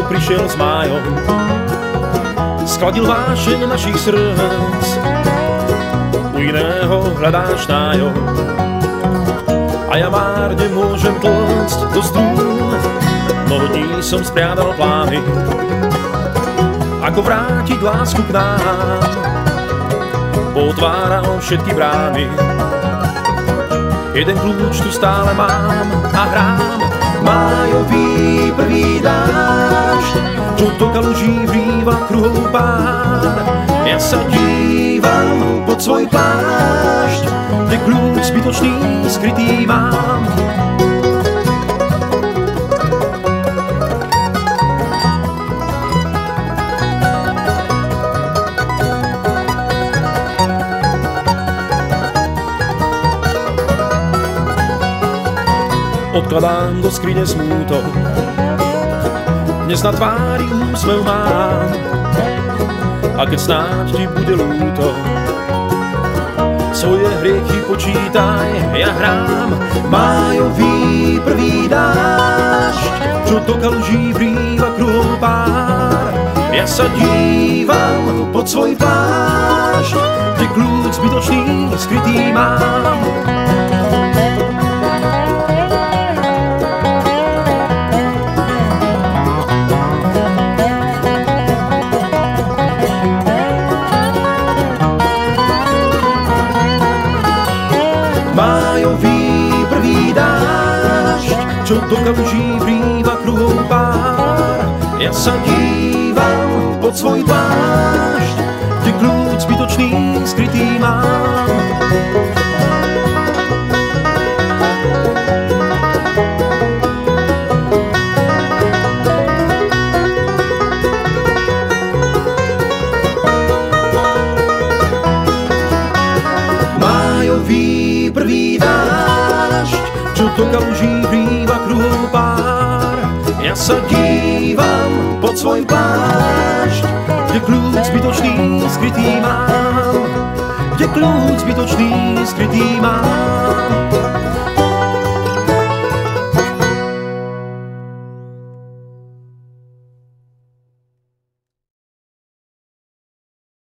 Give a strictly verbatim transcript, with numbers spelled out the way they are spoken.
prišiel s májom, skladil vášeň našich srdc. U iného hľadáš nájom a ja márne môžem tlcť do strún. Mnoho dní som spriadal plány, ako vrátiť lásku k nám. Potváral všetky brány, jeden kľúč tu stále mám a hrám. Májový prvý dážď, čo do kaluží vrýva kruhov pár. Ja sa dívam pod svoj plášť, kde kľúč zbytočný skrytý mám. Odkladám do skrine smútok, dnes na tvári úsmev mám. A keď snáď ti bude ľúto, svoje hriechy počítaj, ja hrám. Májový prvý dážď, čo do kaluží vrýva kruhom pár. Ja sa dívam pod svoj plášť, kde kľúč zbytočný skrytý mám. Májový prvý dážď, čo do kaluží vrýva kruhom pár. Ja sa dívam pod svoj plášť, kde kľúč zbytočný skrytý mám. Májový prvý dážď, čo do kaluží vrýva kruhom pár. Ja sa dívam pod svoj plášť, kde kľúč zbytočný skrytý mám. Kde kľúč zbytočný skrytý mám.